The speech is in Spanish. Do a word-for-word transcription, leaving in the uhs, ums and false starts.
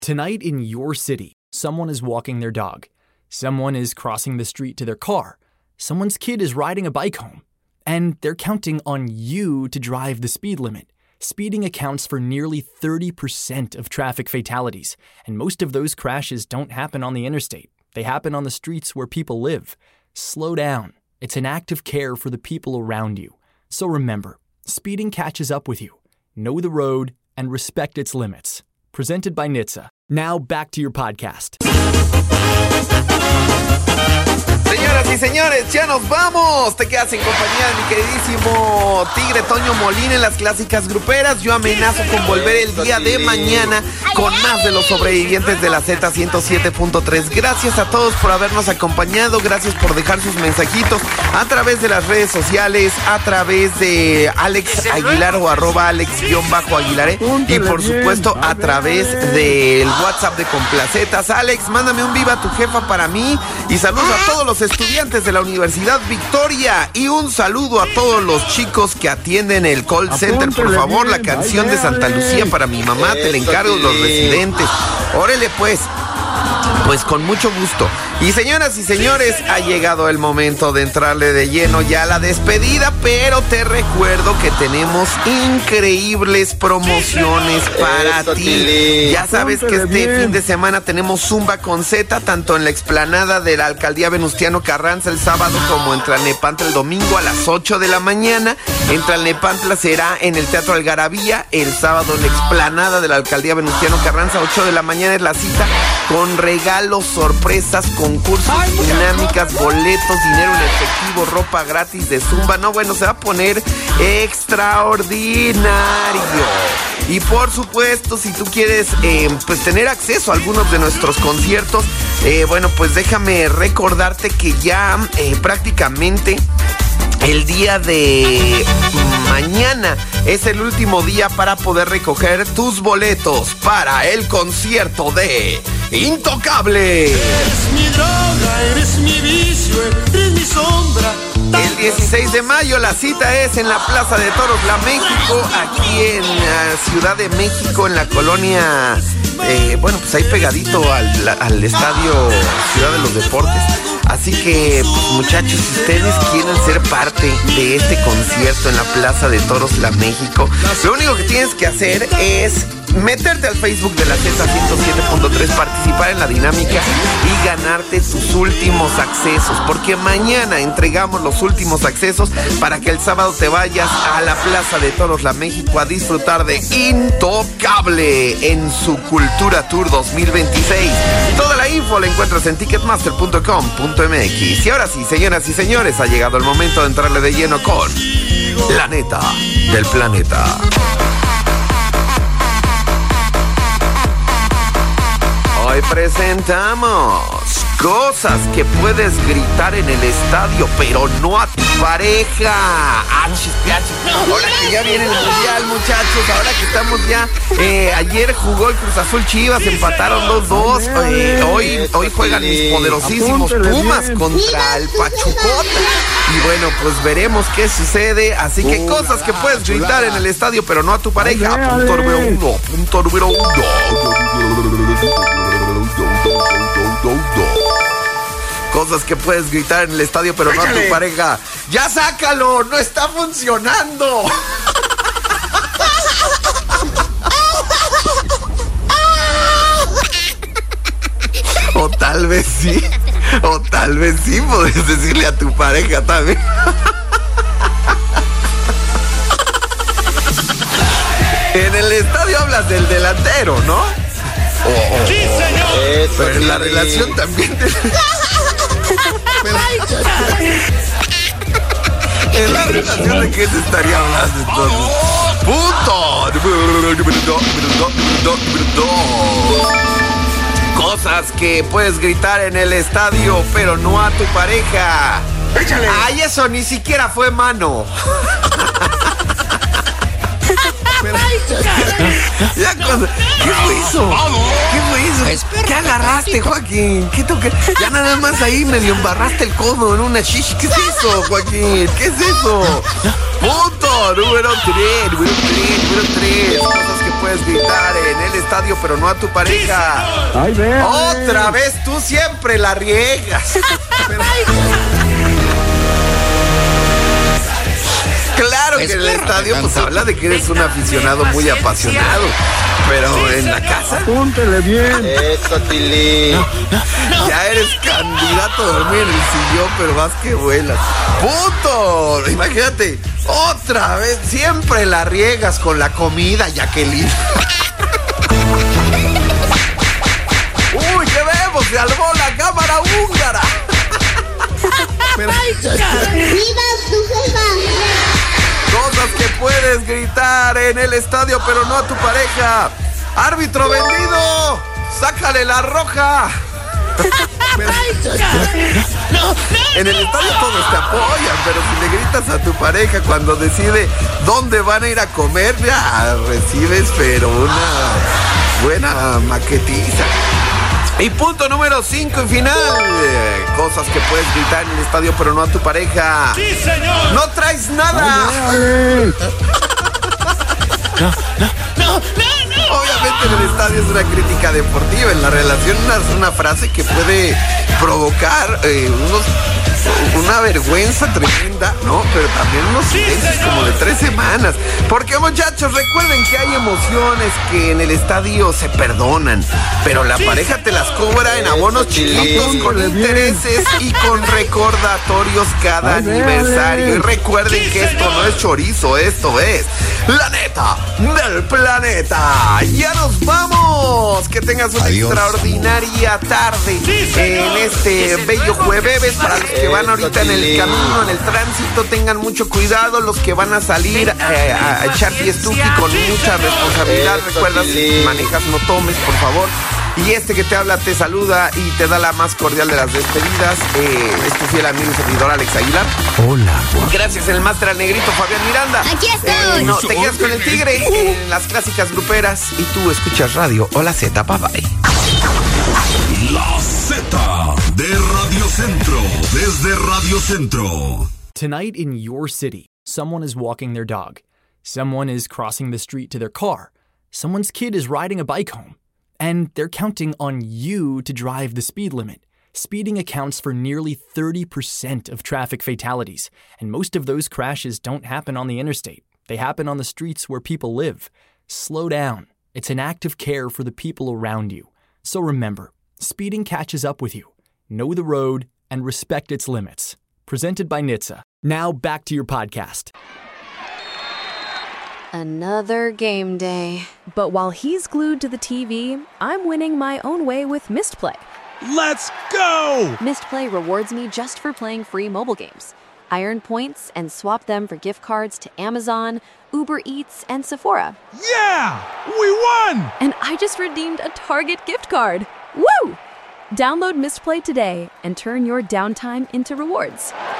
Tonight in your city, someone is walking their dog. Someone is crossing the street to their car. Someone's kid is riding a bike home. And they're counting on you to drive the speed limit. Speeding accounts for nearly thirty percent of traffic fatalities, and most of those crashes don't happen on the interstate. They happen on the streets where people live. Slow down. It's an act of care for the people around you. So remember, speeding catches up with you. Know the road and respect its limits. Presented by N H T S A. Now back to your podcast. Señoras y señores, ya nos vamos. Te quedas en compañía de mi queridísimo Tigre Toño Molina en las clásicas gruperas. Yo amenazo con volver el día de mañana con más de los sobrevivientes de la Z ciento siete punto tres. Gracias a todos por habernos acompañado. Gracias por dejar sus mensajitos a través de las redes sociales, a través de Alex Aguilar o arroba Alex-Aguilaré. Y por supuesto a través del WhatsApp de Complacetas. Alex, mándame un viva tu jefa para mí. Y saludos a todos los estudiantes de la Universidad Victoria y un saludo a todos los chicos que atienden el call center. Por favor, la canción de Santa Lucía para mi mamá, te la encargo, los residentes. Órale pues. Pues con mucho gusto. Y señoras y señores, ha llegado el momento de entrarle de lleno ya a la despedida, pero te recuerdo que tenemos increíbles promociones para ti. Ya sabes que este fin de semana tenemos Zumba con Z, tanto en la explanada de la Alcaldía Venustiano Carranza el sábado como en Tlalnepantla el domingo a las ocho de la mañana. En Tlalnepantla será en el Teatro Algarabía, el sábado en la explanada de la Alcaldía Venustiano Carranza, ocho de la mañana es la cita, con regalos, sorpresas, concursos, dinámicas, boletos, dinero en efectivo, ropa gratis de Zumba. No, bueno, se va a poner extraordinario. Y por supuesto, si tú quieres eh, pues tener acceso a algunos de nuestros conciertos, eh, bueno, pues déjame recordarte que ya eh, prácticamente el día de mañana es el último día para poder recoger tus boletos para el concierto de Intocable. Eres mi droga, eres mi vicio, eres mi sombra. El dieciséis de mayo la cita es en la Plaza de Toros La México, aquí en la Ciudad de México, en la colonia, eh, bueno, pues ahí pegadito al, al estadio Ciudad de los Deportes. Así que, pues, muchachos, si ustedes quieren ser parte de este concierto en la Plaza de Toros La México, lo único que tienes que hacer es meterte al Facebook de la Z ciento siete punto tres, participar en la dinámica y ganarte sus últimos accesos, porque mañana entregamos los últimos accesos para que el sábado te vayas a la Plaza de Toros La México a disfrutar de Intocable en su Cultura Tour dos mil veintiséis. Toda la info la encuentras en ticketmaster punto com punto m x. Y ahora sí, señoras y señores, ha llegado el momento de entrarle de lleno con La Neta del Planeta. Hoy presentamos cosas que puedes gritar en el estadio, pero no a tu pareja. Ahora que ya viene el mundial, muchachos, ahora que estamos ya, eh, ayer jugó el Cruz Azul Chivas, empataron dos dos. Eh, hoy, hoy juegan mis poderosísimos Pumas contra el Pachucota. Y bueno, pues veremos qué sucede. Así que cosas que puedes gritar en el estadio, pero no a tu pareja. Punto número uno. Punto número uno. Cosas que puedes gritar en el estadio, pero no a tu pareja. ¡Ya sácalo! ¡No está funcionando! O tal vez sí. O tal vez sí puedes decirle a tu pareja también. En el estadio hablas del delantero, ¿no? Oh, oh, ¡Sí, señor! Oh. Pero en la relación también te... En la relación, ¿de qué te estaría hablando entonces? ¡Punto! Cosas que puedes gritar en el estadio, pero no a tu pareja. ¡Échale! ¡Ay, eso ni siquiera fue mano! Pero, ya, cosa, ¿qué fue eso? ¿Qué fue eso? ¿Qué agarraste, Joaquín? ¿Qué toque? Ya nada más ahí medio embarraste el codo en una shishi. ¿Qué es eso, Joaquín? ¿Qué es eso? Punto número tres, número tres, número tres. Cosas que puedes puedes gritar en el estadio, pero no a tu pareja. Ay, ve, Otra vez tú siempre la riegas. Pero... Claro que en el estadio pues habla de que eres un aficionado muy apasionado, pero en la casa... Apúntele bien. Eso, Tilín. Ya eres candidato a dormir en el sillón, pero más que vuelas. ¡Puto! Imagínate, otra vez, siempre la riegas con la comida, Jacqueline. ¡Uy, qué vemos! Se salvó la cámara húngara. Pero... ¡Viva tu jefa! Cosas que puedes gritar en el estadio, pero no a tu pareja. ¡Árbitro vendido! ¡Sácale la roja! Pero... En el estadio todos te apoyan, pero si le gritas a tu pareja cuando decide dónde van a ir a comer, ya recibes, pero una buena maquetiza. Y punto número cinco y final. Eh, cosas que puedes gritar en el estadio, pero no a tu pareja. ¡Sí, señor! ¡No traes nada! Dale. No, no, no, no. Obviamente en el estadio es una crítica deportiva. En la relación es una frase que puede provocar eh, unos, una vergüenza tremenda, ¿no? Pero también unos silencios como de tres semanas. Porque, muchachos, recuerden que hay emociones que en el estadio se perdonan, pero la pareja te las cobra en abonos chiquitos, con intereses y con recordatorios cada Ay, aniversario. dale. Y recuerden que esto no es chorizo, esto es la neta del planeta. Ya nos vamos. Que tengas una Adiós. extraordinaria tarde en este bello jueves. Para los que van ahorita en el camino, en el tránsito, tengan mucho cuidado. Los que van a salir eh, a echar fiestuki con mucha responsabilidad. Recuerda, si manejas, no tomes, por favor. Y este que te habla te saluda y te da la más cordial de las despedidas. Eh, es tu fiel amigo y servidor Alex Aguilar. Hola. Gracias el máster al negrito Fabián Miranda. Aquí estoy. Eh, no, te quedas con el tigre en las clásicas gruperas y tú escuchas radio. Hola Z, bye bye. La Z de Radio Centro, desde Radio Centro. Tonight in your city, someone is walking their dog. Someone is crossing the street to their car. Someone's kid is riding a bike home. And they're counting on you to drive the speed limit. Speeding accounts for nearly thirty percent of traffic fatalities, and most of those crashes don't happen on the interstate. They happen on the streets where people live. Slow down. It's an act of care for the people around you. So remember, speeding catches up with you. Know the road and respect its limits. Presented by N H T S A. Now back to your podcast. Another game day. But while he's glued to the T V, I'm winning my own way with Mistplay. Let's go! Mistplay rewards me just for playing free mobile games. I earn points and swap them for gift cards to Amazon, Uber Eats, and Sephora. Yeah! We won! And I just redeemed a Target gift card. Woo! Download Mistplay today and turn your downtime into rewards.